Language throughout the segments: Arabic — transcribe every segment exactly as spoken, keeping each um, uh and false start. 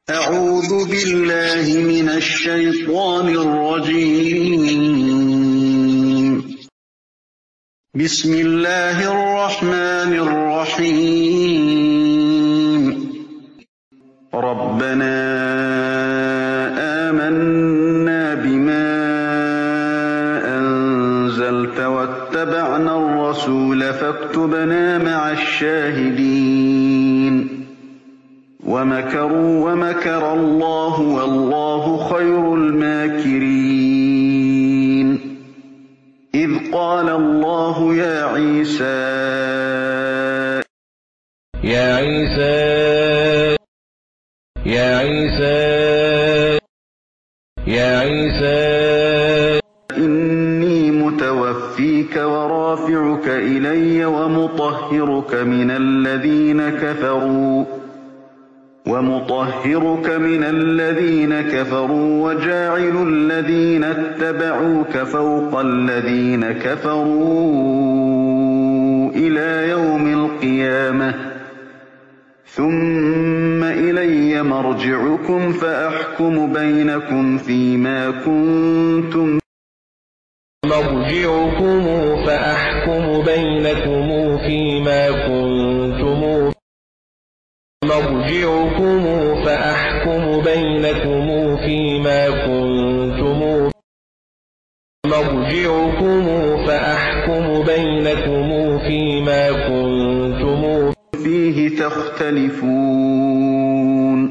أعوذ بالله من الشيطان الرجيم. بسم الله الرحمن الرحيم. ربنا آمنا بما أنزلت واتبعنا الرسول فاكتبنا مع الشاهدين. ومكروا ومكر الله والله خير الماكرين. إذ قال الله يا عيسى يا عيسى يا عيسى يا عيسى إني متوفيك ورافعك إلي ومطهرك من الذين كفروا ومطهرك من الذين كفروا وجاعل الذين اتبعوك فوق الذين كفروا إلى يوم القيامة ثم إلي مرجعكم فأحكم بينكم فيما كنتم مرجعكم فأحكم بينكم فيما كنتم مرجعكم فأحكم بينكم فيما كنتم مرجعكم فأحكم بينكم فيما كنتم فيه تختلفون.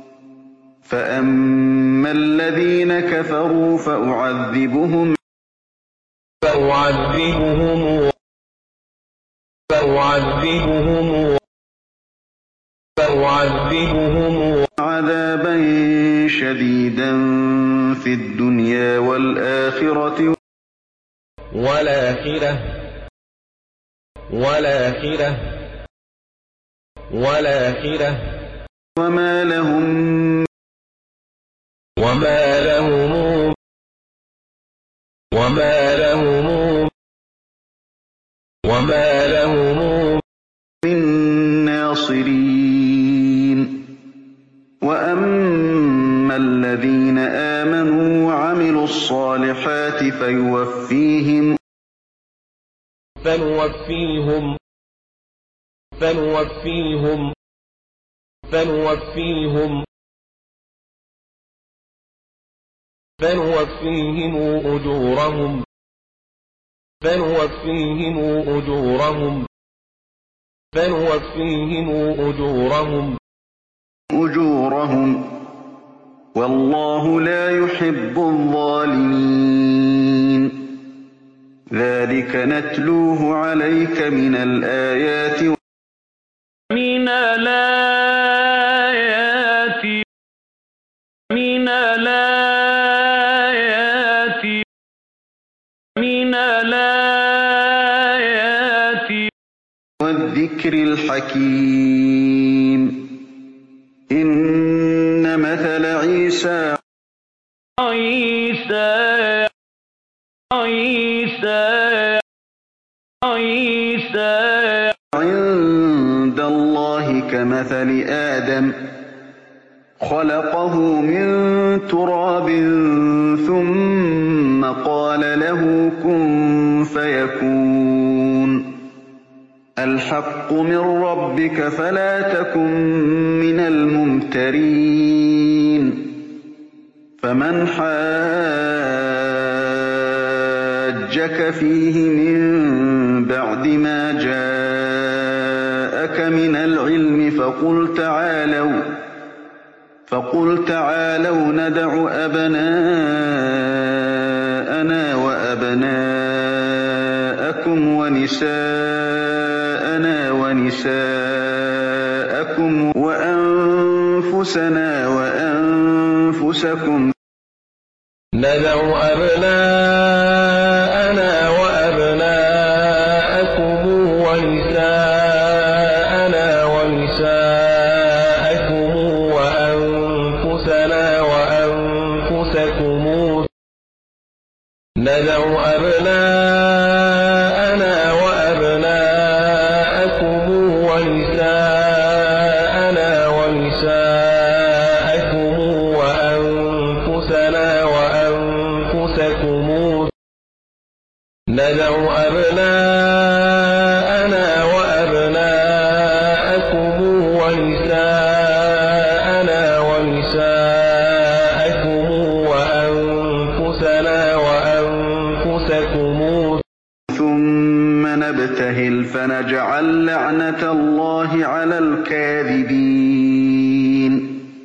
فأما الذين كفروا فأعذبهم فأعذبهم فأعذبهم فأعذبهم عذابا شديدا في الدنيا والآخرة والآخرة والآخرة والآخرة وما لهم وما لهم وما لهم وما لهم من ناصرين. وأما الذين آمنوا وعملوا الصالحات فيوفيهم فنوفيهم فنوفيهم فنوفيهم فنوفيهم أجورهم فنوفيهم أجورهم فنوفيهم أجورهم أجورهم والله لا يحب الظالمين. ذلك نتلوه عليك من الآيات من الآيات من الآيات من الآيات والذكر الحكيم. إن مثل عيسى عيسى عيسى عيسى عند الله كمثل آدم خلقه من تراب ثم قال له كن فيكون. الحق من ربك فلا تكن من الممترين. فمن حاجك فيه من بعد ما جاءك من العلم فقل تعالوا فقل تعالوا ندع أبناءنا وأبناءكم ونساءنا ونساءكم وأنفسنا وأنفسكم ندع أبناءنا وأبناءكم ونساءنا ونساءكم وأنفسنا وأنفسكم ندع أبناءنا وأبناءكم ونساءنا ونساءكم ندع أبناءنا وأبناءكم ونساءنا ونساءكم وأنفسنا وأنفسكم ثم نبتهل فنجعل لعنة الله على الكاذبين